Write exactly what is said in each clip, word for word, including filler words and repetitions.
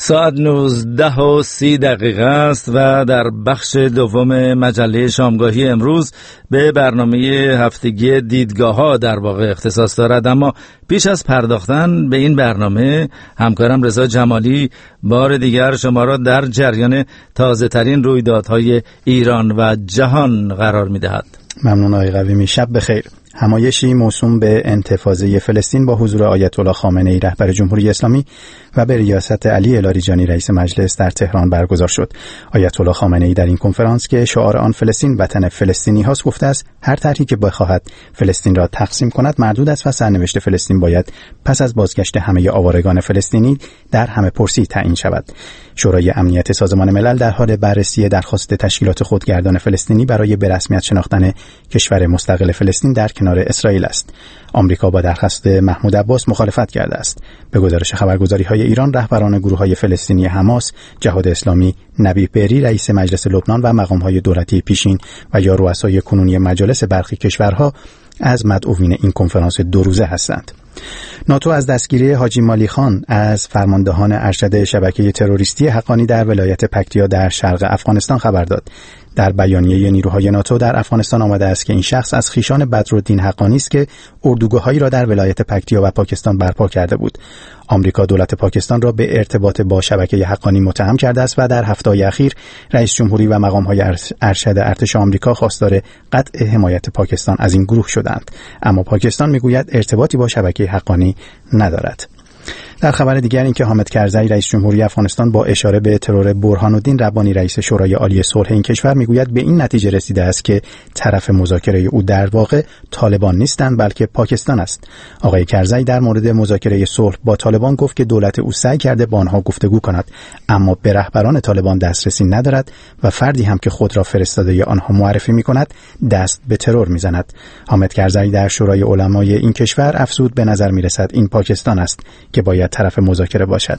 ساعت نوزده و سی دقیقه است و در بخش دوم مجله شامگاهی امروز به برنامه هفتگی دیدگاه ها در واقع اختصاص دارد. اما پیش از پرداختن به این برنامه همکارم رضا جمالی بار دیگر شما را در جریان تازه ترین رویدادهای ایران و جهان قرار می دهد. ممنون آقای قویمی. شب بخیر. همایشی موسوم به انتفاضه فلسطین با حضور آیت الله خامنه ای رهبر جمهوری اسلامی و به ریاست علی لاریجانی رئیس مجلس در تهران برگزار شد. آیت الله خامنه ای در این کنفرانس که شعار آن فلسطین وطن فلسطینی هاست گفته است هر طرحی که بخواهد فلسطین را تقسیم کند مردود است و سرنوشت فلسطین باید پس از بازگشت همه آوارگان فلسطینی در همه پرسی تعیین شود. شورای امنیت سازمان ملل در حال بررسی درخواست تشکیلات خودگردان فلسطینی برای به رسمیت شناختن کشور مستقل فلسطین در کنار اسرائیل است. آمریکا با درخواست محمود عباس مخالفت کرده است. به گزارش خبرگزاری‌های ایران، رهبران گروه‌های فلسطینی حماس، جهاد اسلامی، نبی بری رئیس مجلس لبنان و مقام‌های دولتی پیشین و یا رؤسای کنونی مجالس برخی کشورها از مدعوین این کنفرانس دو روزه هستند. ناتو از دستگیری حاجی مالی خان از فرماندهان ارشد شبکه تروریستی حقانی در ولایت پکتیا در شرق افغانستان خبر داد. در بیانیه نیروهای ناتو در افغانستان آمده است که این شخص از خویشان بدرالدین حقانی است که اردوگاه‌هایی را در ولایت پکتیا و پاکستان برپا کرده بود. آمریکا دولت پاکستان را به ارتباط با شبکه حقانی متهم کرده است و در هفته‌های اخیر رئیس جمهوری و مقام‌های ارشد ارتش آمریکا خواستار قطع حمایت پاکستان از این گروه شدند، اما پاکستان میگوید ارتباطی با شبکه حقانی ندارد. در خبر دیگر این که حامد کرزی رئیس جمهوری افغانستان با اشاره به ترور برهان الدین ربانی رئیس شورای عالی صلح این کشور میگوید به این نتیجه رسیده است که طرف مذاکره او در واقع طالبان نیستند بلکه پاکستان است. آقای کرزی در مورد مذاکره صلح با طالبان گفت که دولت او سعی کرده با آنها گفتگو کند اما به رهبران طالبان دسترسی ندارد و فردی هم که خود را فرستاده آنها معرفی میکند دست به ترور میزند. حامد کرزی در شورای علمای این کشور افزود به نظر میرسد این پاکستان است که باید طرف مذاکره باشد.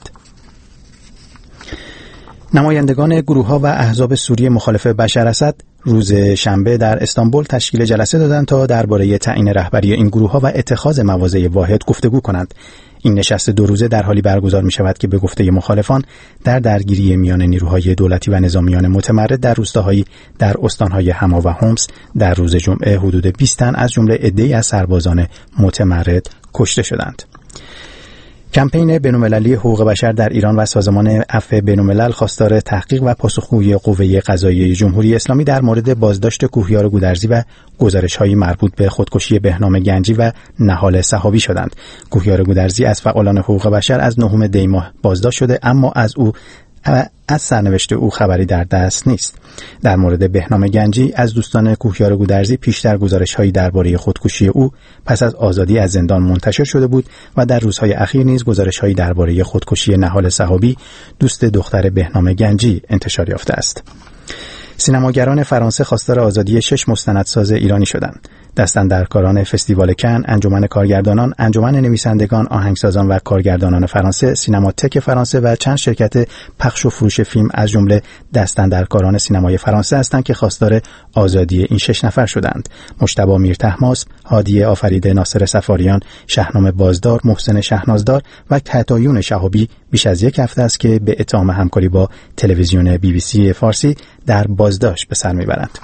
نمایندگان گروه‌ها و احزاب سوری مخالف بشار اسد روز شنبه در استانبول تشکیل جلسه دادند تا درباره تعیین رهبری این گروه‌ها و اتخاذ مواضع واحد گفتگو کنند. این نشست دو روزه در حالی برگزار می شود که به گفته مخالفان در درگیری میان نیروهای دولتی و نظامیان متمرد در روستاهایی در استانهای حما و حمص در روز جمعه حدود بیست تن از جمله عده‌ای از سربازان متمرد کشته شدند. کمپین بین‌المللی حقوق بشر در ایران و سازمان عفو بین‌الملل خواستار تحقیق و پاسخگویی قوه قضاییه جمهوری اسلامی در مورد بازداشت کوهیار گودرزی و گزارش‌های مربوط به خودکشی بهنام گنجی و نهال صحابی شدند. کوهیار گودرزی از فعالان حقوق بشر از نهم دی ماه بازداشت شده اما از او از سرنوشت او خبری در دست نیست. در مورد بهنام گنجی از دوستان کوهیار گودرزی پیشتر گزارش‌هایی درباره خودکشی او پس از آزادی از زندان منتشر شده بود و در روزهای اخیر نیز گزارش‌هایی درباره خودکشی نهال صحابی دوست دختر بهنام گنجی انتشار یافته است. سینماگران فرانسه خواستار آزادی شش مستندساز ایرانی شدند. دستاندرکاران فستیوال کن، انجمن کارگردانان، انجمن نویسندگان، آهنگسازان و کارگردانان فرانسه، سینماتک فرانسه و چند شرکت پخش و فروش فیلم از جمله دستاندرکاران سینمای فرانسه هستند که خواستار آزادی این شش نفر شدند. مجتبی میرطهماسب، هادی آفریده، ناصر سفاریان، شهنام بازدار، محسن شهنازدار و کتایون شهابی بیش از یک هفته است که به اتهام همکاری با تلویزیون بی بی سی فارسی در بازداشت به سر میبرند.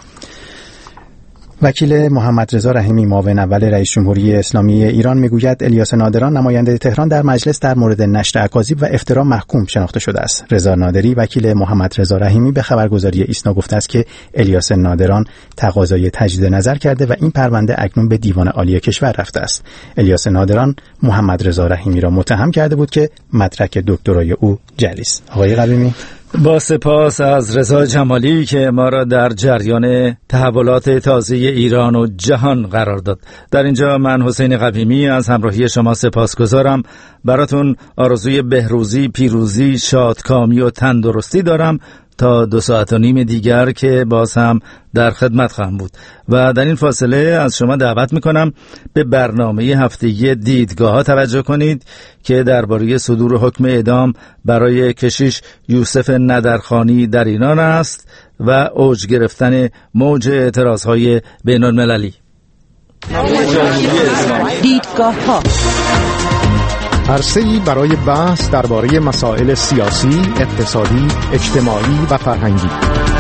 وکیل محمد رضا رحیمی معاون اول رئیس جمهوری اسلامی ایران میگوید الیاس نادران نماینده تهران در مجلس در مورد نشر اکاذیب و افترا محکوم شناخته شده است. رضا نادری وکیل محمد رضا رحیمی به خبرگزاری ایسنا گفته است که الیاس نادران تقاضای تجدید نظر کرده و این پرونده اکنون به دیوان عالی کشور رفته است. الیاس نادران محمد رضا رحیمی را متهم کرده بود که مدرک دکترای او جعلی است. آقای قویمی، با سپاس از رضا جمالی که ما را در جریان تحولات تازه ایران و جهان قرار داد. در اینجا من حسین قویمی از همراهی شما سپاسگزارم. براتون آرزوی بهروزی، پیروزی، شادکامی و تندرستی دارم تا دو ساعت و نیم دیگر که باز هم در خدمت خواهم بود و در این فاصله از شما دعوت میکنم به برنامه هفتگی دیدگاه ها توجه کنید که درباره صدور حکم اعدام برای کشیش یوسف ندرخانی در ایران است و اوج گرفتن موج اعتراض های بین المللی. دیدگاه ها عرصه‌ای برای بحث درباره مسائل سیاسی، اقتصادی، اجتماعی و فرهنگی.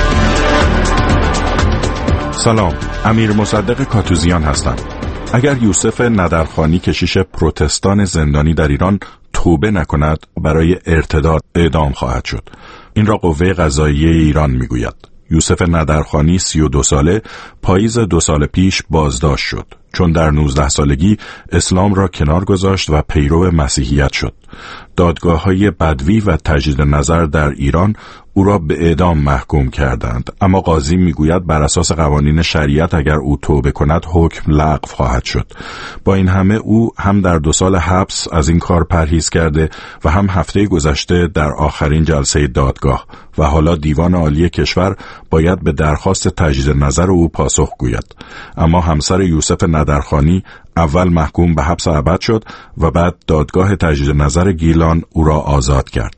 سلام، امیر مصدق کاتوزیان هستم. اگر یوسف ندرخانی کشیش پروتستان زندانی در ایران توبه نکند، برای ارتداد اعدام خواهد شد. این را قوه قضاییه ایران میگوید. یوسف ندرخانی سی و دو ساله پاییز دو سال پیش بازداشت شد، چون در نوزده سالگی اسلام را کنار گذاشت و پیرو مسیحیت شد. دادگاه‌های بدوی و تجدید نظر در ایران او را به اعدام محکوم کردند، اما قاضی میگوید بر اساس قوانین شریعت اگر او توبه کند حکم لغو خواهد شد. با این همه او هم در دو سال حبس از این کار پرهیز کرده و هم هفته گذشته در آخرین جلسه دادگاه و حالا دیوان عالی کشور باید به درخواست تجدید نظر او پاسخ گوید. اما همسر یوسف ندرخانی اول محکوم به حبس ابد شد و بعد دادگاه تجدید نظر گیلان او را آزاد کرد.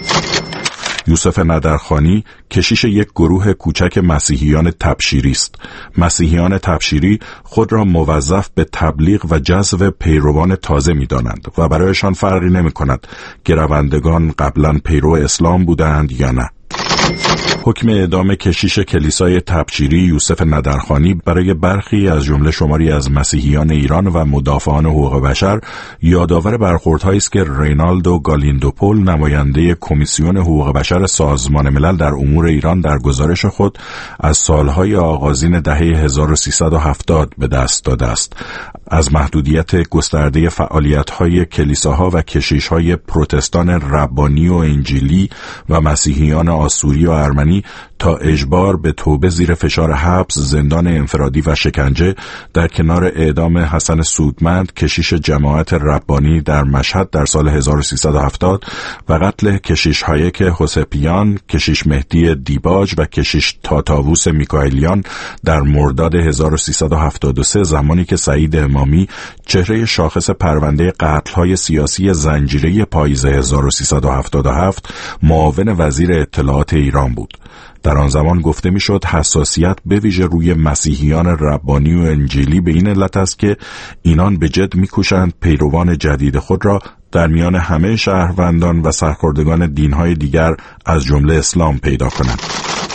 یوسف ندرخانی کشیش یک گروه کوچک مسیحیان تبشیری است. مسیحیان تبشیری خود را موظف به تبلیغ و جذب پیروان تازه می‌دانند و برایشان فرقی نمی‌کند که روندگان قبلا پیرو اسلام بودند یا نه. حکم اعدام کشیش کلیسای تبشیری یوسف ندرخانی برای برخی از جمله شماری از مسیحیان ایران و مدافعان حقوق بشر یادآور برخوردهایی است که رینالدو گالیندوپول، نماینده کمیسیون حقوق بشر سازمان ملل در امور ایران، در گزارش خود از سالهای آغازین دهه هزار و سیصد و هفتاد به دست داده است. از محدودیت گسترده فعالیت‌های کلیساها و کشیش‌های پروتستان ربانی و انجیلی و مسیحیان آسوری و ارمنی تا اجبار به توبه زیر فشار حبس، زندان انفرادی و شکنجه، در کنار اعدام حسن سودمند کشیش جماعت ربانی در مشهد در سال هزار و سیصد و هفتاد و قتل کشیش هایک حسپیان، کشیش مهدی دیباج و کشیش تاتاووس میکائیلیان در مرداد هزار و سیصد و هفتاد و سه، زمانی که سعید امامی، چهره شاخص پرونده قتل‌های سیاسی زنجیره پاییز هزار و سیصد و هفتاد و هفت، معاون وزیر اطلاعات ایران بود. در آن زمان گفته میشد حساسیت به ویژه روی مسیحیان ربانی و انجیلی به این علت است که اینان به جد میکوشند پیروان جدید خود را در میان همه شهروندان و سرخوردگان دینهای دیگر از جمله اسلام پیدا کنند.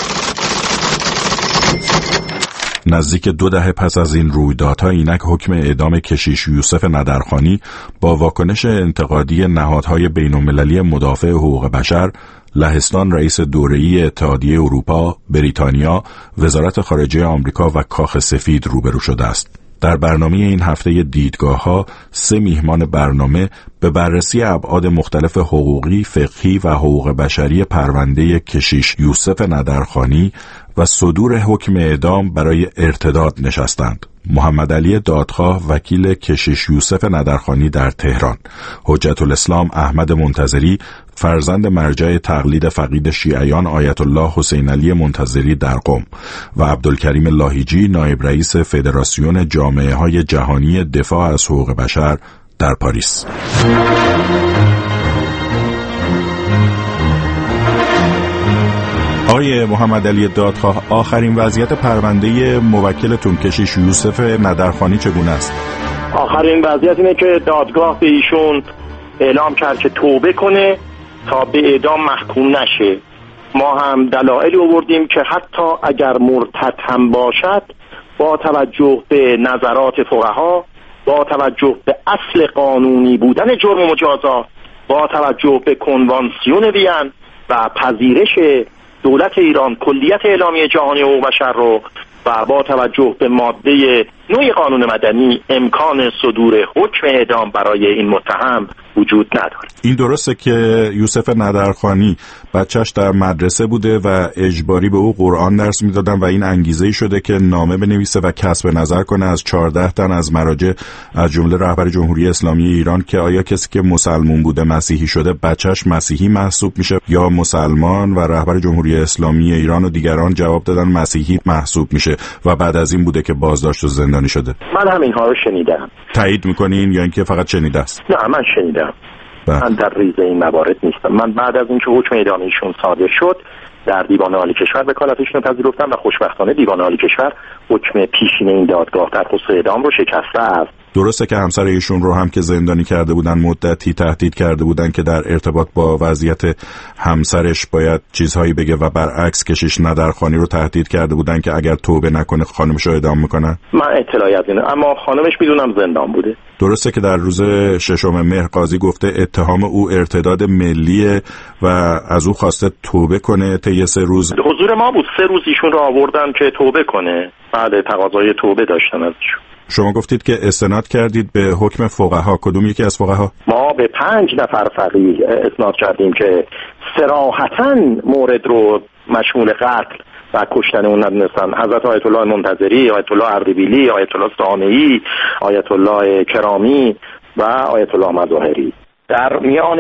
نزدیک دو دهه پس از این رویدادها اینک حکم اعدام کشیش یوسف ندرخانی با واکنش انتقادی نهادهای بین‌المللی مدافع حقوق بشر، لهستان رئیس دوره‌ای اتحادیه اروپا، بریتانیا، وزارت خارجه آمریکا و کاخ سفید روبرو شده است. در برنامه این هفته دیدگاه‌ها سه میهمان برنامه به بررسی ابعاد مختلف حقوقی، فقهی و حقوق بشری پرونده کشیش یوسف ندرخانی و صدور حکم اعدام برای ارتداد نشستند. محمد علی دادخواه، وکیل کشیش یوسف ندرخانی در تهران، حجت الاسلام احمد منتظری، فرزند مرجع تقلید فقید شیعیان آیت الله حسین علی منتظری در قم و عبدالکریم لاهیجی، نایب رئیس فدراسیون جامعه های جهانی دفاع از حقوق بشر در پاریس. آقای محمد علی دادخواه، آخرین وضعیت پرونده موکلتون کشیش یوسف ندرخانی چگونه است؟ آخرین وضعیت اینه که دادگاه به ایشون اعلام کرد که توبه کنه تا به اعدام محکوم نشه. ما هم دلایلی آوردیم که حتی اگر مرتد هم باشد، با توجه به نظرات فقها، با توجه به اصل قانونی بودن جرم و مجازات، با توجه به کنوانسیون وین و پذیرش دولت ایران کلیت اعلامیه جهانی حقوق بشر رو و با توجه به ماده نوع قانون مدنی، امکان صدور حکم اعدام برای این متهم وجود نداره. این درسته که یوسف ندرخانی بچهش در مدرسه بوده و اجباری به او قرآن درس میدادن و این انگیزه‌ای شده که نامه بنویسه و کسب نظر کنه از چهارده تن از مراجع، از جمله رهبر جمهوری اسلامی ایران، که آیا کسی که مسلمان بوده مسیحی شده بچهش مسیحی محسوب میشه یا مسلمان، و رهبر جمهوری اسلامی ایران و دیگران جواب دادن مسیحی محسوب میشه و بعد از این بوده که بازداشت و زندانی شده. من همین ها رو شنیدم. تایید میکنین یا اینکه فقط شنیده است؟ نه، من شنیدم. من در ریز این موارد نیستم. من بعد از اینکه حکم اعدام ایشون صادر شد در دیوان عالی کشور وکالتشون رو پذیرفتن و خوشبختانه دیوان عالی کشور حکم پیشین این دادگاه در خصوص اعدام رو شکسته است. درسته که همسر ایشون رو هم که زندانی کرده بودن مدتی تهدید کرده بودن که در ارتباط با وضعیت همسرش باید چیزهایی بگه و برعکس کشیش ندرخانی رو تهدید کرده بودن که اگر توبه نکنه خانمش رو اعدام میکنن؟ من اطلاعی از اینه، اما خانمش میدونم زندان بوده. درسته که در روز ششم مهر قاضی گفته اتهام او ارتداد ملیه و از او خواسته توبه کنه طی سه روز. حضور ما بود، سه روز ایشون رو آوردن که توبه کنه. بعد تقاضای توبه داشتن ازشون. شما گفتید که استناد کردید به حکم فقها. کدوم یکی از فقها؟ ما به پنج نفر فقیه استناد کردیم که صراحتاً مورد رو مشمول قتل و کشتن اون ندونستن. حضرت آیت الله منتظری، آیت الله اردبیلی، آیت الله صانعی، آیت الله کرامی و آیت الله مظاهری. در میان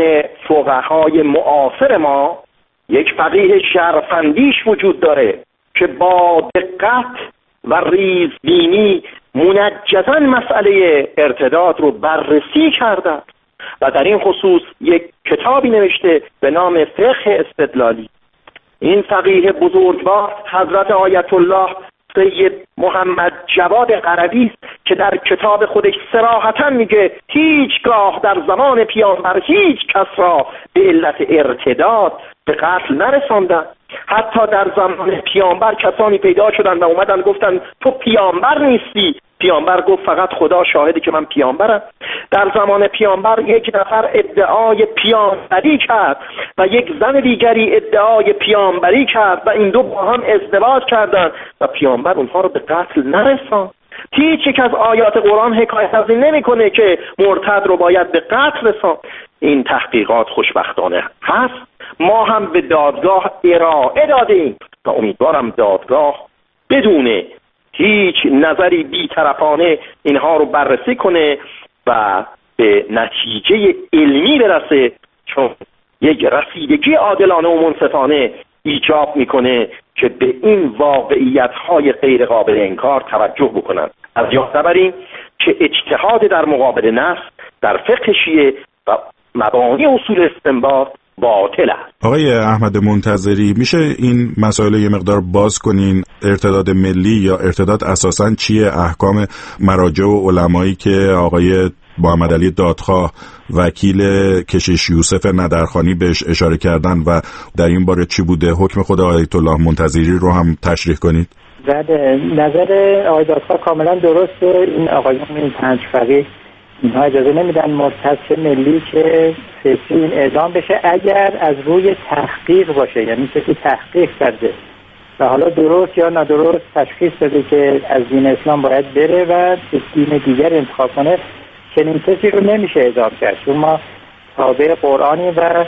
فقهای معاصر ما یک فقیه شرفندیش وجود داره که با دقت و ریزبینی منجزاً مسئله ارتداد رو بررسی کرده و در این خصوص یک کتابی نوشته به نام فقه استدلالی. این فقیه بزرگوار حضرت آیت الله سید محمد جواد قروی است که در کتاب خودش صراحتاً میگه هیچگاه در زمان پیامبر هیچ کس را به علت ارتداد به قتل نرساندن. حتی در زمان پیامبر کسانی پیدا شدن و اومدن گفتن تو پیامبر نیستی. پیامبر گفت فقط خدا شاهده که من پیامبرم. در زمان پیامبر یک نفر ادعای پیامبری کرد و یک زن دیگری ادعای پیامبری کرد و این دو با هم ازدواج کردند و پیامبر اونها رو به قتل نرساند. هیچ یک از آیات قرآن حکایت از این نمی‌کنه که مرتد رو باید به قتل رساند. این تحقیقات خوشبختانه هست. ما هم به دادگاه ارائه دادیم و امیدوارم دادگاه بدون هیچ نظری بی‌طرفانه اینها رو بررسی کنه و به نتیجه علمی برسه، چون یک رسیدگی عادلانه و منصفانه ایجاب میکنه که به این واقعیت‌های غیر قابل انکار توجه بکنن. از یاد نبریم که اجتهاد در مقابل نص در فقه شیعه و مبانی اصول استنباط باطل است. آقای احمد منتظری، میشه این مسائل یه مقدار باز کنین؟ ارتداد ملی یا ارتداد اساساً چیه؟ احکام مراجع و علمایی که آقای محمد علی دادخواه وکیل کشیش یوسف ندرخانی بهش اشاره کردن و در این باره چی بوده؟ حکم خود آیت الله منتظری رو هم تشریح کنید. بله، نظر آقای دادخواه کاملا درسته. این آقایون این پنج فقیه اینها اجازه نمیدن مرتد ملی که فکری این اعدام بشه اگر از روی تحقیق باشه، یعنی کسی تحقیق کرده و حالا درست یا نادرست تشخیص بده که از دین اسلام باید بره و دین دیگر انتخاب کنه، چنین کسی رو نمیشه اعدام کرد. چون ما تابع قرآنی و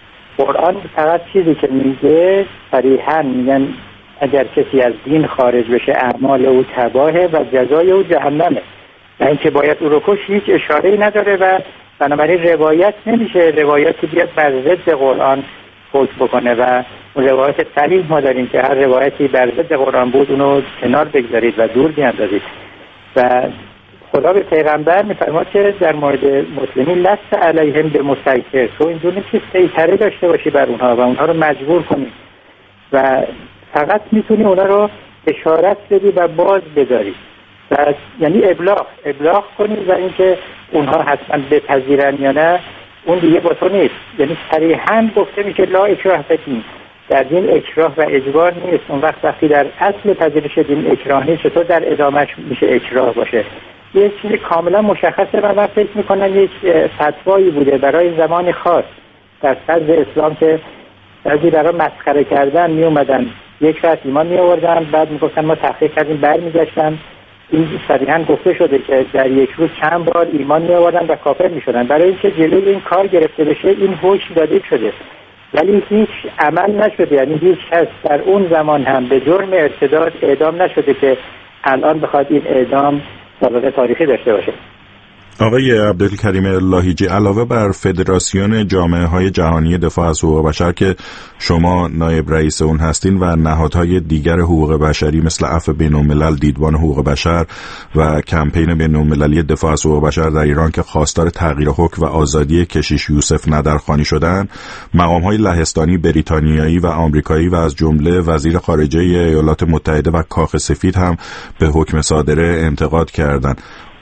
قرآن فقط چیزی که میگه صریحاً میگن اگر کسی از دین خارج بشه اعمال او تباهه و جزای او جهنمه و اینکه باید او رو کش هیچ اشاره‌ای نداره و بنابراین روایت نمیشه روایتی بیاد بر ضد قرآن حکم بکنه و اون روایت صریح ما داریم که هر روایتی بر ضد قرآن بود اونو کنار بگذارید و دور بیاندازید. و خدا به پیغمبر میفرماد که در مورد مسلمین لست علیهم به مسیطر، تو اینجور نیست که سیطره داشته باشی بر اونها و اونها رو مجبور کنی و فقط میتونی اونها رو اشارت بدی و باز بداری و یعنی ابلاغ ابلاغ کنی و اینکه اونها حتما بپذیرن یا نه اون دیگه با تو نیست. یعنی صریحاً گفته میشه لا اکراه فی الدین، در دین اکراه و اجبار نیست. اون وقت وقتی در اصل پذیرش دین اکراه نیست چطور در ادامهش میشه اکراه باشه؟ یه چیزی کاملا مشخصه و من فکر میکنم یک فتوایی بوده برای زمان خاص در صدر اسلام که بعضی برای مسخره کردن می اومدن یک راست ایمان می آوردن بعد میگفتن ما تحقیق کردیم برمیگشتن. این صریحاً گفته شده که در یک روز چند بار ایمان می آوردن و کافر می شدن. برای اینکه جلوی این کار گرفته بشه این حکم داده شده ولی هیچ عمل نشده. یعنی هیچ کس در اون زمان هم به جرم ارتداد اعدام نشده که الان بخواد این اعدام سابقه تاریخی داشته باشه. آقای عبدالکریم لاهیجی، علاوه بر فدراسیون جامعه های جهانی دفاع از حقوق بشر که شما نایب رئیس اون هستین و نهادهای دیگر حقوق بشری مثل عفو بین‌الملل، دیدبان حقوق بشر و کمپین بین‌المللی دفاع از حقوق بشر در ایران که خواستار تغییر حکم و آزادی کشیش یوسف ندرخانی شدن، مقام‌های لهستانی، بریتانیایی و آمریکایی و از جمله وزیر خارجه ایالات متحده و کاخ سفید هم به حکم صادره انتقاد کردند.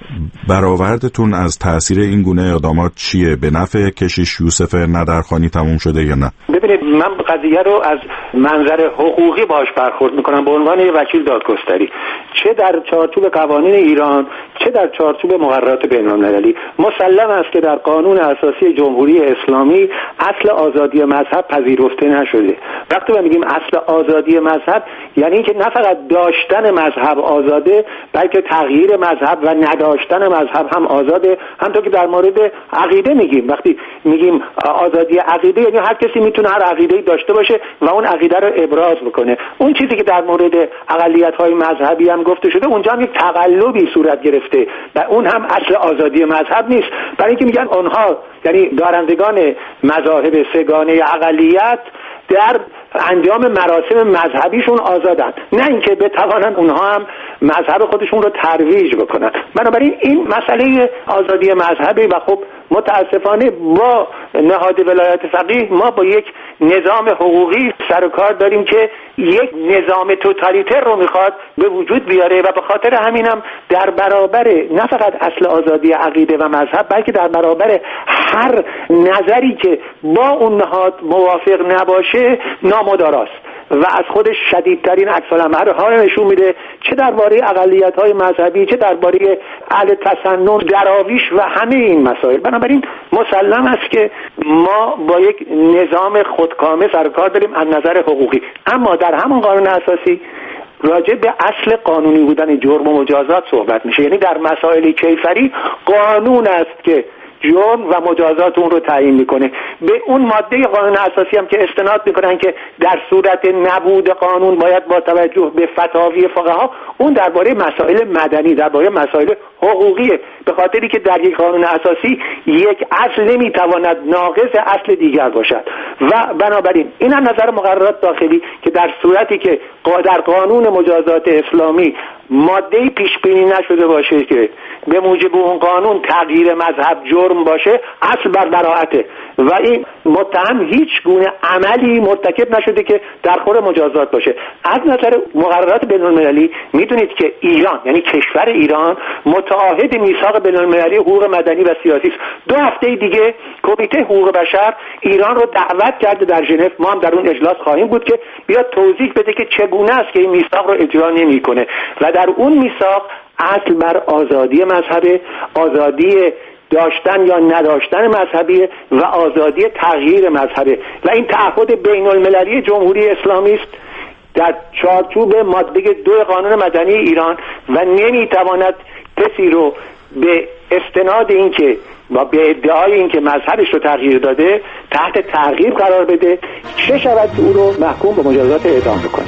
برآوردتون از تأثیر این گونه اقدامات چیه؟ به نفع کشیش یوسف ندرخانی تموم شده یا نه؟ ببینید، من قضیه رو از منظر حقوقی باش برخورد میکنم به عنوان یک وکیل دادگستری، چه در چارچوب قوانین ایران چه در چارچوب مقررات بین‌المللی. مسلم است که در قانون اساسی جمهوری اسلامی اصل آزادی مذهب پذیرفته نشده. وقتی ما میگیم اصل آزادی مذهب، یعنی اینکه نه فقط داشتن مذهب آزاده، بلکه تغییر مذهب و نداشتن مذهب هم آزاده. همونطور که در مورد عقیده میگیم، وقتی میگیم آزادی عقیده، یعنی هر کسی میتونه هر عقیده‌ای داشته باشه و اون عقیده رو ابراز بکنه. اون چیزی که در مورد اقلیت‌های مذهبی هم گفته شده، اونجا هم یک تقلبی صورت گرفته و اون هم اصل آزادی مذهب نیست. برای اینکه میگن اونها، یعنی دارندگان مذاهب سگانه اقلیت، در انجام مراسم مذهبیشون آزادن، نه اینکه بتوانن اونها هم مذهب خودشون رو ترویج بکنن. بنابراین این مسئله آزادی مذهبی و خب متاسفانه با نهاد ولایت فقیه ما با یک نظام حقوقی سر و کار داریم که یک نظام توتالیتر رو میخواد به وجود بیاره و به خاطر همینم در برابر نه فقط اصل آزادی عقیده و مذهب، بلکه در برابر هر نظری که با اون نهاد موافق نباشه نامداراست و از خودش شدیدترین عکس‌العمل ها رو نشون میده، چه درباره اقلیت‌های مذهبی، چه درباره اهل تسنن، دراویش و همه این مسائل. بنابراین مسلم است که ما با یک نظام خودکامه سر کار داریم از نظر حقوقی، اما در همون قانون اساسی راجع به اصل قانونی بودن جرم و مجازات صحبت میشه. یعنی در مسائل کیفری قانون است که جرم و مجازات اون رو تعیین میکنه. به اون ماده قانون اساسی هم که استناد میکنن که در صورت نبود قانون باید با توجه به فتاوی فقها، اون درباره مسائل مدنی، درباره مسائل حقوقیه، به خاطری که در یک قانون اساسی یک اصل نمیتواند ناقض اصل دیگر باشد و بنابراین این هم نظر مقررات داخلی که در صورتی که در قانون مجازات اسلامی ماده‌ای پیش بینی نشده باشه که به موجب اون قانون تغییر مذهب جرم باشه، اصل بر براءته و این متهم هیچ گونه عملی مرتکب نشده که در خور مجازات باشه. از نظر مقررات بین‌المللی میدونید که ایران، یعنی کشور ایران، متعاهد میثاق بین‌المللی حقوق مدنی و سیاسی است. دو هفته دیگه کمیته حقوق بشر ایران رو دعوت کرده در ژنو، ما هم در اون اجلاس خواهیم بود که بیاد توضیح بده که چگونه است که این میثاق رو اجرا نمی‌کنه و در اون میثاق اصل بر آزادی مذهب، آزادی داشتن یا نداشتن مذهبی و آزادی تغییر مذهبه و این تعهد بین المللی جمهوری اسلامی است در چارچوب ماده دو قانون مدنی ایران و نمیتواند کسی رو به استناد این که و به ادعای این که مذهبش رو تغییر داده تحت تعقیب قرار بده، چه شود که او رو محکوم به مجازات اعدام بکنه.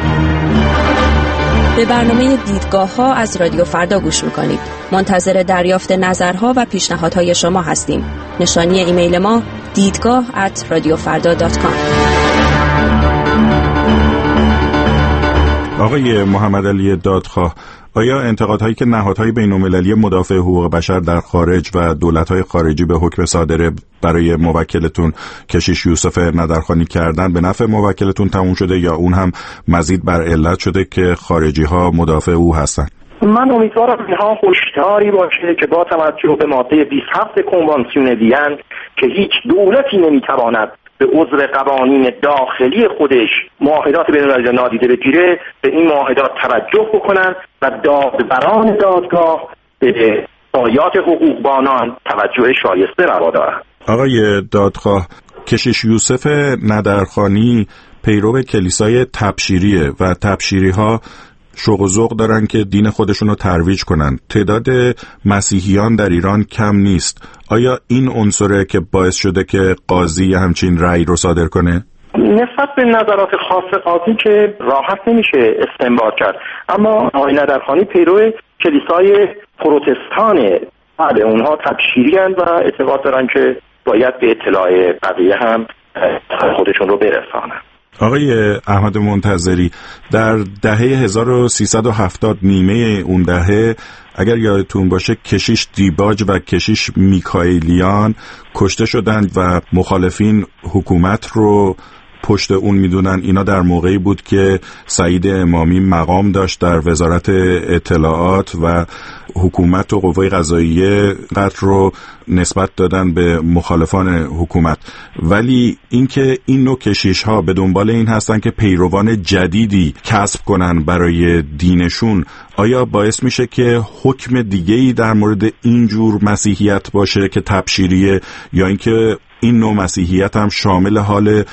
به برنامه دیدگاه ها از رادیو فردا گوش میکنید. منتظر دریافت نظرها و پیشنهادهای شما هستیم. نشانی ایمیل ما دیدگاه ات رادیو فردا دات کام. آقای محمد علی دادخواه، آیا انتقادهایی که نهادهای بین‌المللی مدافع حقوق بشر در خارج و دولت‌های خارجی به حکم صادره برای موکلتون کشیش یوسف ندرخانی کردن به نفع موکلتون تموم شده یا اون هم مزید بر علت شده که خارجی‌ها مدافع او هستن؟ من امیدوارم اینها هشداری باشه که با توجه به ماده بیست و هفت کنوانسیون وین که هیچ دولتی نمیتواند به عذر قوانین داخلی خودش معاهدات بین‌المللی نادیده بگیره، به این معاهدات توجه بکنن و دادبران دادگاه به آیات حقوقبانان توجه شایسته روا دارن. آقای دادخواه، کشیش یوسف ندرخانی پیرو کلیسای تبشیریه و تبشیری‌ها شوق و ذوق دارن که دین خودشون رو ترویج کنن. تعداد مسیحیان در ایران کم نیست. آیا این عنصره که باعث شده که قاضی همچین رأی رو صادر کنه؟ نسبت به نظرات خاص قاضی که راحت نمیشه استنباط کرد، اما آقای ندرخانی پیرو کلیسای پروتستان بله اونها تبشیری هستند و اعتقاد دارن که باید به اطلاع بقیه هم خودشون رو برسانن. آقای احمد منتظری، در دهه هزار و سیصد و هفتاد نیمه اون دهه اگر یادتون باشه کشیش دیباج و کشیش میکائیلیان کشته شدند و مخالفین حکومت رو پشت اون میدونن. اینا در موقعی بود که سعید امامی مقام داشت در وزارت اطلاعات و حکومت و قوه قضاییه قتل رو نسبت دادن به مخالفان حکومت. ولی اینکه این نوع کشیش ها به دنبال این هستن که پیروان جدیدی کسب کنن برای دینشون، آیا باعث میشه که حکم دیگه‌ای در مورد اینجور مسیحیت باشه که تبشیریه، یا اینکه این نوع مسیحیت هم شامل حال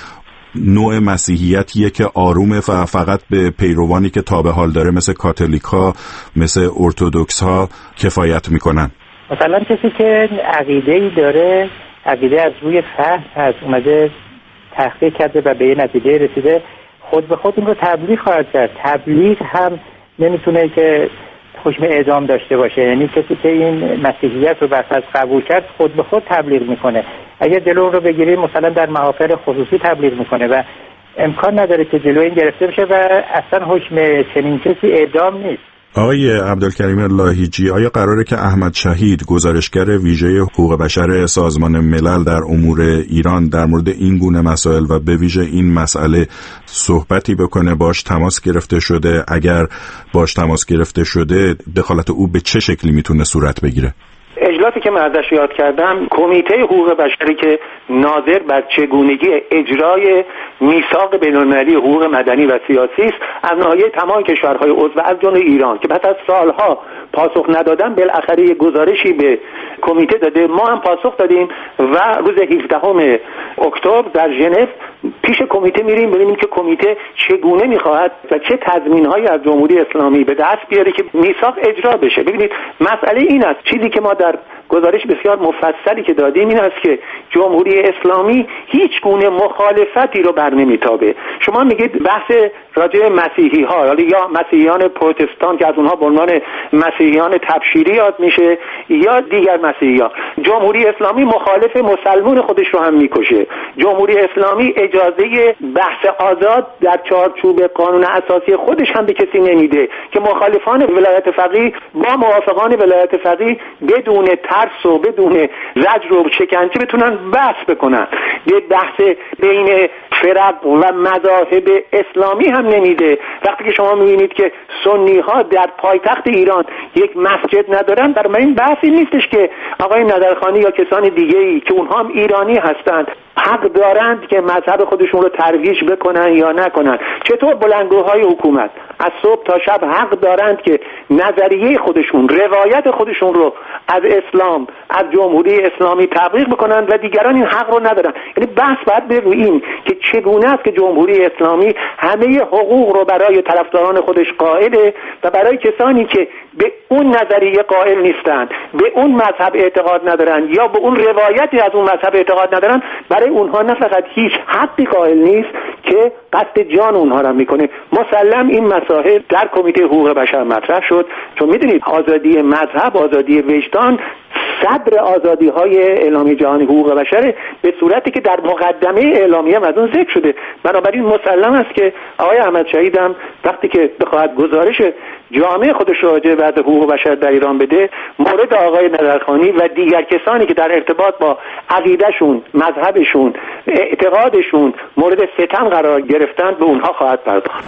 نوع مسیحیتیه که آرومه و فقط به پیروانی که تا به حال داره مثل کاتولیک‌ها، مثل ارتدوکس ها کفایت میکنن؟ مثلا کسی که عقیده‌ای داره، عقیده از روی فهم هست، اومده تحقیق کرده و به یه نتیجه رسیده، خود به خود این رو تبلیغ خواهد کرد. تبلیغ هم نمیتونه که حکم اعدام داشته باشه، یعنی کسی که این مسیحیت رو بس قبول کرد خود به خود تبلیغ میکنه. اگر جلو اون رو بگیریم مثلا در محافل خصوصی تبلیغ میکنه و امکان نداره که جلو این گرفته بشه و اصلا حکم چنین کسی اعدام نیست. آقای عبدالکریم لاهیجی، آیا قراره که احمد شهید، گزارشگر ویژه حقوق بشر سازمان ملل در امور ایران، در مورد این گونه مسائل و به ویژه این مسئله صحبتی بکنه؟ باش تماس گرفته شده؟ اگر باش تماس گرفته شده دخالت او به چه شکلی میتونه صورت بگیره؟ اجلاسی که من ازش یاد کردم، کمیته حقوق بشری که ناظر بر چگونگی اجرای میثاق بین‌المللی حقوق مدنی و سیاسی است، از ناحیه تمام کشورهای عضو از جمله ایران که بعد از سالها پاسخ ندادن بالاخره یک گزارشی به کمیته داده. ما هم پاسخ دادیم و روز هفدهم اکتبر در ژنو پیش کمیته میریم ببینیم که کمیته چگونه میخواهد و چه تضمین‌هایی از جمهوری اسلامی به دست بیاره که میثاق اجرا بشه. ببینید مسئله این است، چیزی که ما در گزارش بسیار مفصلی که دادیم این است که جمهوری اسلامی هیچ گونه مخالفتی رو بر نمیتابه. شما میگید بحث راجع مسیحی ها یا مسیحیان پروتستان که از اونها به عنوان مسیحیان تبشیری یاد میشه یا دیگر مسیحی ها، جمهوری اسلامی مخالف مسلمان خودش رو هم میکشه. جمهوری اسلامی اجازه بحث آزاد در چارچوب قانون اساسی خودش هم به کسی نمیده که مخالفان ولایت فقیه با موافقان ولایت فقیه بدون ترس و بدون زجر و شکنجه بتونن بحث بکنن. یه بحث بین فرق و مذاهب اسلامی هم نمیده. وقتی که شما میبینید که سنی ها در پایتخت ایران یک مسجد ندارن، در این بحثی نیستش که آقای نظرخانی یا کسان دیگه‌ای که اونها هم ایرانی هستند حق دارند که مذهب خودشون رو ترویج بکنن یا نکنن. چطور بلندگوهای حکومت از صبح تا شب حق دارند که نظریه خودشون، روایت خودشون رو از اسلام، از جمهوری اسلامی تبلیغ بکنن و دیگران این حق رو ندارن. یعنی بحث باید به روی این که چگونه است که جمهوری اسلامی همه حقوق رو برای طرفداران خودش قائله و برای کسانی که به اون نظریه قائل نیستند، به اون مذهب اعتقاد ندارن یا به اون روایتی از اون مذهب اعتقاد ندارن، برای اونها نه فقط هیچ حقی قائل نیست که قصد جان اونها را میکنه. مسلم این مسائل در کمیته حقوق بشر مطرح شد، چون میدونید آزادی مذهب، آزادی وجدان صدر آزادی های اعلامیه جهانی حقوق بشر، به صورتی که در مقدمه اعلامیه هم از اون ذکر شده. بنابراین مسلم است که آقای احمد شهید هم وقتی که بخواهد گزارش جامع خودش راجع به حقوق بشر در ایران بده، مورد آقای نظرخانی و دیگر کسانی که در ارتباط با عقیدهشون، مذهبشون، اعتقادشون مورد ستم قرار گرفتند به اونها خواهد پرداخت.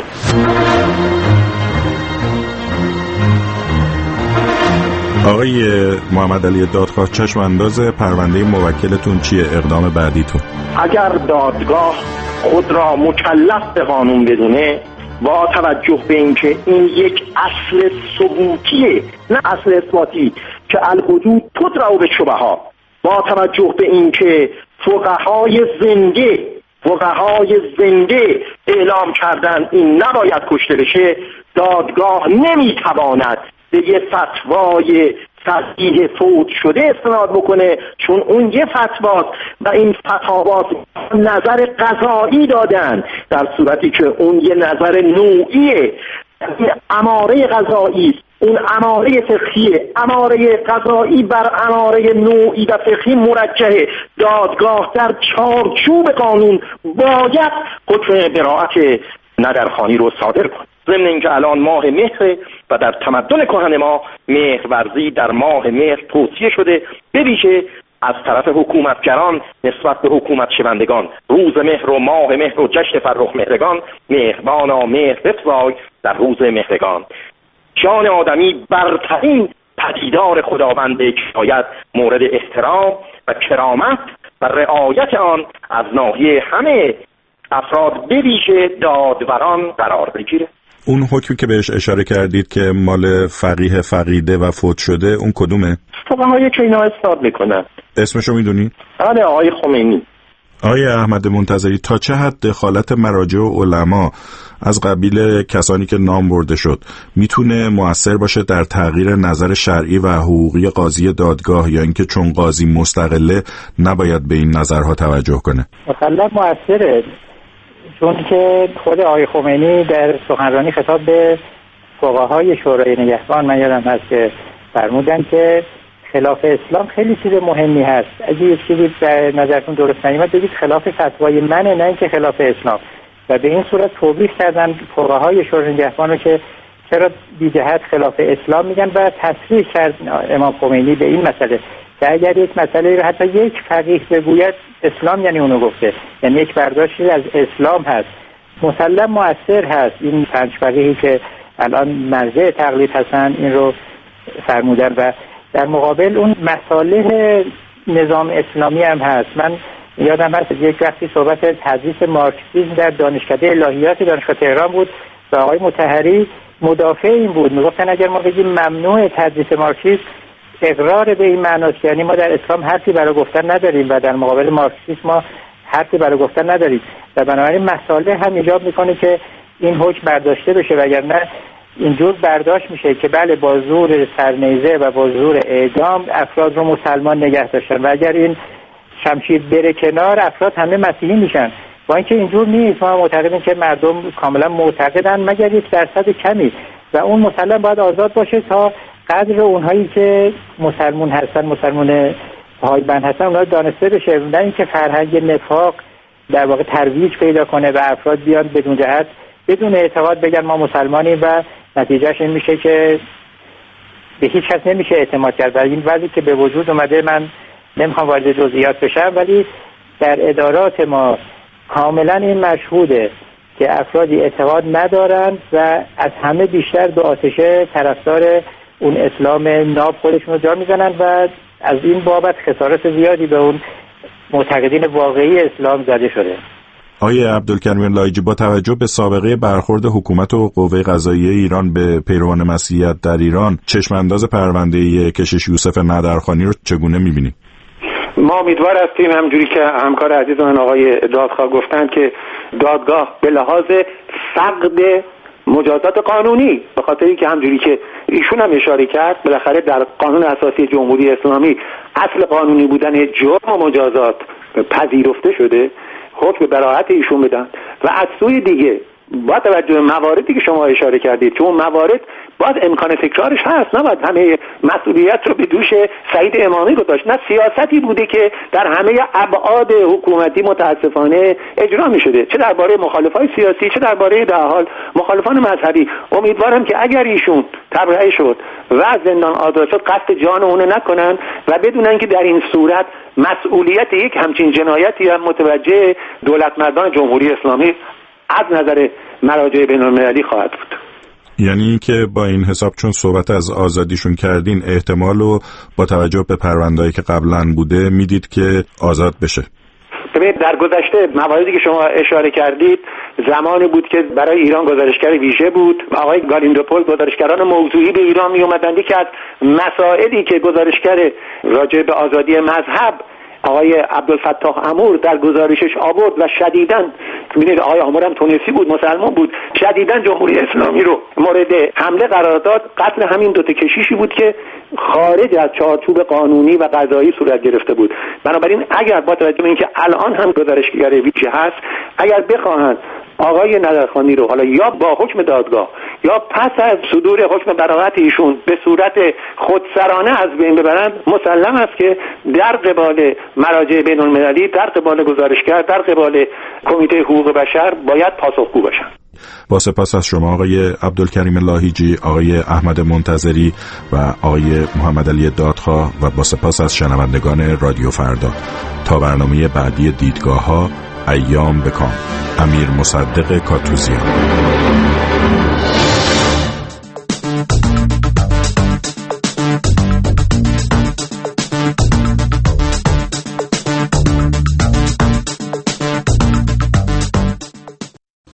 آقای محمد علی دادخواه، چشم انداز پرونده موکلتون چیه؟ اقدام بعدیتون؟ اگر دادگاه خود را مکلف به قانون بدونه، با توجه به اینکه این یک اصل ثبوتیه نه اصل اثباتی که الوجود تدرع بالشبهات، با توجه به اینکه فقهای زنده فقهای زنده اعلام کردن این نباید کشته بشه، دادگاه نمیتواند به یه فتوای صحیح فوت شده استناد بکنه، چون اون یه فتواست و این فتاوات نظر قضایی دادن، در صورتی که اون یه نظر نوعیه، اماره قضایی اون اماره فقهیه، اماره قضایی بر اماره نوعی و فقهی مرجحه. دادگاه در چارچوب قانون باید حکم براءت ندرخوانی رو صادر کنه. ضمن اینکه الان ماه مهر و در تمدن کهن ما مهرورزی در ماه مهر توصیه شده، به ویژه از طرف حکومتگران نسبت به حکومت شوندگان. روز مهر و ماه مهر و جشن فرخ مهرگان، مهربانا مهر بفزای در روز مهرگان. جان آدمی برترین پدیدار خداونده که باید مورد احترام و کرامت و رعایت آن از ناحیه همه افراد به ویژه دادوران قرار بگیره. اون حکمی که بهش اشاره کردید که مال فقیه فقیده و فوت شده، اون کدومه؟ فقهایی که اینا استاد میکنن. اسمشو میدونی؟ بله، آقای خمینی. آقای احمد منتظری، تا چه حد دخالت مراجع و علما از قبیل کسانی که نام برده شد میتونه مؤثر باشه در تغییر نظر شرعی و حقوقی قاضی دادگاه، یا اینکه چون قاضی مستقله نباید به این نظرها توجه کنه؟ مثلا مؤثره، چون که خود آقای خمینی در سخنرانی خطاب به فقهای شورای نگهبان، من یادم هست که فرمودن که خلاف اسلام خیلی چیز مهمی هست. اگه یک چیزی در نظرتون درست نمیاد بگید خلاف فتوای منه، نه اینکه خلاف اسلام. و به این صورت توضیح کردن فقهای شورای نگهبان رو که چرا بی جهت خلاف اسلام میگن و تصریح کرد امام خمینی به این مسئله که اگر یک مسئله رو حتی یک فقیه بگوید اسلام یعنی اونو گفته، یعنی یک برداشتی از اسلام هست. مسلم مؤثر هست این پنج فقیهی که الان مرجع تقلید هستن این رو فرمودن. و در مقابل اون مصالح نظام اسلامی هم هست. من یادم هست یک وقتی صحبت تدریس مارکسیسم در دانشکده الهیات دانشگاه تهران بود و آقای مطهری مدافع این بود، میگفتن اگر ما بگیم ممنوع تدریس مارکسیسم اقرار به این معناست، یعنی ما در اسلام حرفی برای گفتن نداریم و در مقابل مارکسیسم ما حرفی برای گفتن نداریم و بنابراین مسائل هم ایجاب میکنه که این حکم برداشته بشه، وگرنه اینجور برداشت میشه که بله با زور سرنیزه و با زور اعدام افراد رو مسلمان نگه داشتن و اگر این شمشیر بره کنار افراد همه مسیحی میشن. با اینکه اینجور نیست، ما معتقدیم که مردم کاملا معتقدن مگر یک درصد کمی و اون مسلم باید آزاد باشه تا قدر اونهایی که مسلمون هستن، مسلمون پایبند هستن، اونها دانسته بشه، نه اینکه فرهنگ نفاق در واقع ترویج پیدا کنه و افراد بیان بدون جهت بدون اعتقاد بگن ما مسلمانیم و نتیجهش این میشه که به هیچ کس نمیشه اعتماد کرد. و این وضعی که به وجود اومده، من نمیخوام وارد جزئیات بشم ولی در ادارات ما کاملا این مشهوده که افرادی اعتقاد ندارند و از همه بیشتر به آتشه طرفدار اون اسلام ناب خودشون رو جا میزنن و از این بابت خسارت زیادی به اون معتقدین واقعی اسلام زده شده. آقای عبدالکریم لایجی، با توجه به سابقه برخورد حکومت و قوه قضاییه ایران به پیروان مسیحیت در ایران، چشمانداز پرونده کشیش یوسف ندرخوانی رو چگونه می‌بینید؟ ما امیدوار هستیم همجوری که همکار عزیزمون آقای دادخواه گفتن که دادگاه به لحاظ فقد مجازات قانونی، به خاطر اینکه همجوری که ایشون هم اشاره کرد بالاخره در قانون اساسی جمهوری اسلامی اصل قانونی بودن جرم و مجازات پذیرفته شده، حکم براءت ایشون بدن و از سوی دیگه با توجه به مواردی که شما اشاره کردید که اون موارد باید امکان تکرارش هست، نباید همه مسئولیت رو به دوش سعید امامی گذاشت. نه سیاستی بوده که در همه ابعاد حکومتی متاسفانه اجرا می شده، چه درباره مخالفای سیاسی چه درباره در حال مخالفان مذهبی. امیدوارم که اگر ایشون تبرئه شد و از زندان آزاد شد قصد جان اون نکنن و بدونن که در این صورت مسئولیت یک همچین جنایتی هم متوجه دولتمردان جمهوری اسلامی از نظر مراجع بین‌المللی خواهد بود. یعنی که با این حساب چون صحبت از آزادیشون کردین، احتمال رو با توجه به پرونده‌ای که قبلا بوده میدید که آزاد بشه؟ ببینید در گذشته مواردی که شما اشاره کردید زمانی بود که برای ایران گزارشگر ویژه بود، آقای گالیندوپول گزارشگران موضوعی به ایران می اومدند که از مسائلی که گزارشگر راجع به آزادی مذهب آقای عبدالفتاح امور در گزارشش آورد و شدیداً ببینید آقای امور هم تونسی بود، مسلمان بود، شدیداً جمهوری اسلامی رو مورد حمله قرار داد. قتل همین دو تا کشیشی بود که خارج از چارچوب قانونی و قضایی صورت گرفته بود. بنابراین اگر با توجه به اینکه الان هم گزارشگر ویژه هست، اگر بخواهند آقای ندرخوانی رو حالا یا با حکم دادگاه یا پس از صدور حکم براءت ایشون به صورت خودسرانه از بین ببرند، مسلم است که در قبال مراجع بین المللی، در قبال گزارشگر، در قبال کمیته حقوق بشر باید پاسخگو باشند. با سپاس از شما آقای عبدالکریم لاهیجی، آقای احمد منتظری و آقای محمد علی دادخواه و با سپاس از شنوندگان رادیو فردا. تا برنامه بعدی دیدگاه ها، ایام بکام. امیر مصدق کاتوزیان.